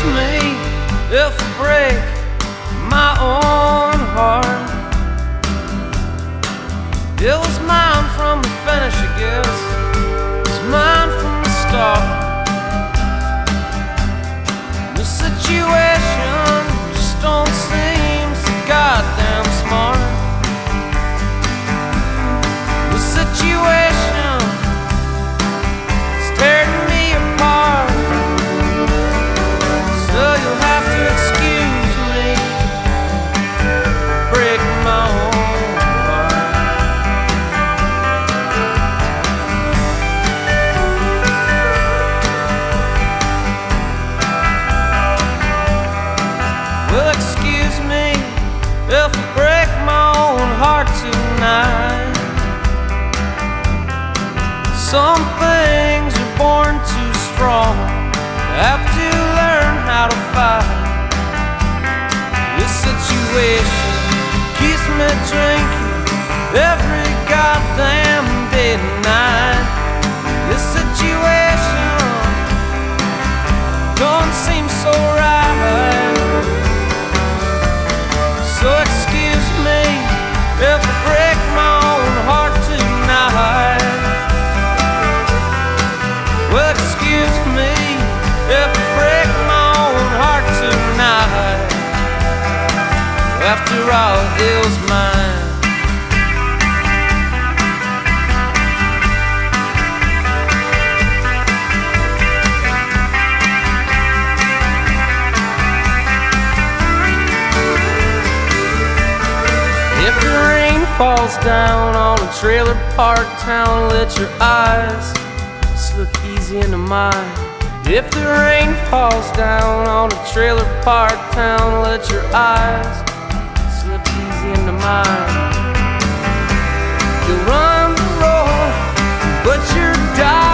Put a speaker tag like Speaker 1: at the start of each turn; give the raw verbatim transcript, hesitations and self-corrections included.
Speaker 1: me if I break my own heart. It was mine from the finish, I guess. It's mine from the start. The situation just don't seem so goddamn smart. The situation is tearing me apart. So you'll have to excuse me, break my own heart. Well, excuse me if I break my own heart tonight. Some things are born too strong, have to learn how to fight. This situation keeps me drinking every goddamn day and night. This situation don't seem so right. So excuse me if I break my own heart tonight. Well, excuse me if I break my own heart tonight. After all, it was mine. If the rain falls down on a trailer park town, let your eyes slip easy into mine. If the rain falls down on a trailer park town, let your eyes slip easy into mine. You run the road, but you're dying.